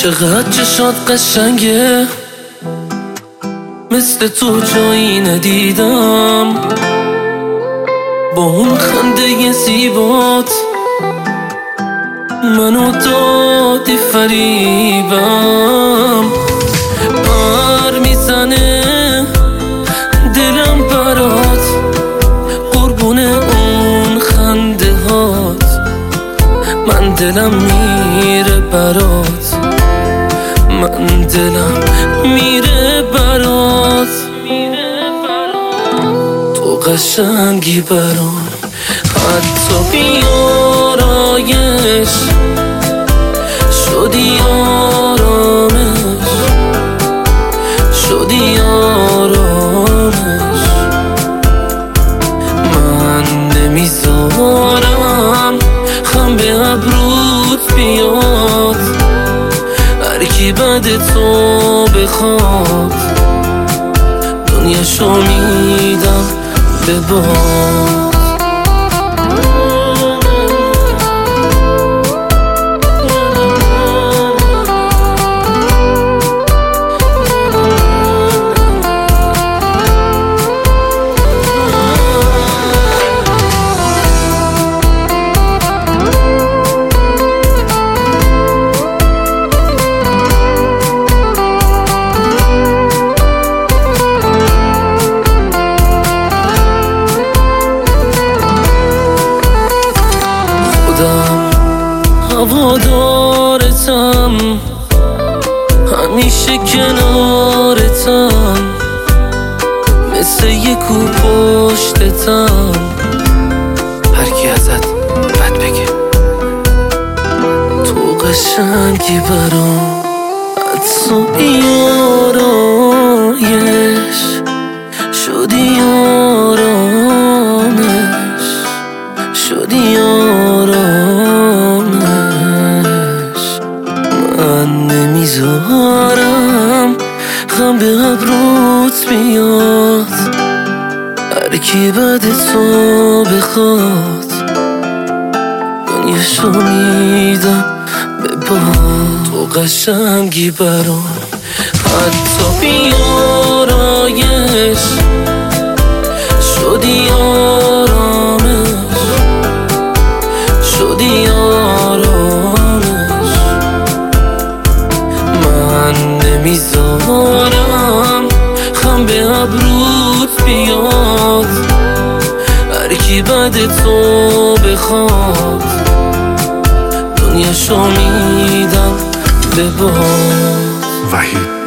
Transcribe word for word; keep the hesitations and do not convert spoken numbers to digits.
چقدر چشات قشنگه، مثل تو جایی ندیدم. با اون خنده زیبات منو دادی فریبم. پر میزنه دلم برات، قربون اون خنده هات. من دلم میره برات، من دلم میره برات. تو قشنگی برام، حتی بیارایش شدی آرامش، شدی آرامش. من نمیذارم خم به ابروت بیاد، هر کی بد تو بخواد دنیاشو میدم به باد. هوادارتم، همیشه کنارتم، مثل یه کو پشتتم. هر کی ازت بد بگه تو قشنگی برام، حتی بیارایش شدی آرامش، شدی آرامش. من نمیذارم خم به ابروت بیاد، هر کی بد تو بخواد دنیاشو میدم به باد. تو قشنگی برام، حتی بیارایش شدی آرامش، شدی آرامش. من نمیذارم خم به ابروت بیاد، هر کی بد تو بخواد دنیاشو میدم به باد. وحید